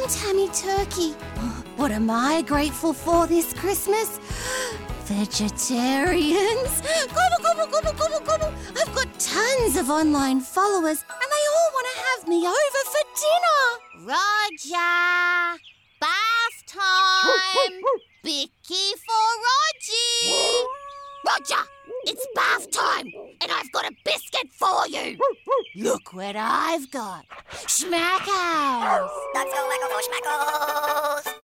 Tammy Turkey. What am I grateful for this Christmas? Vegetarians. Gobble, gobble, gobble, gobble, gobble. I've got tons of online followers and they all want to have me over for dinner. Roger. Bath time. Bicky for Rogie. Roger, it's bath time and I've got a biscuit for you. Look what I've got. Schmackos. Not so lecker for schmackos.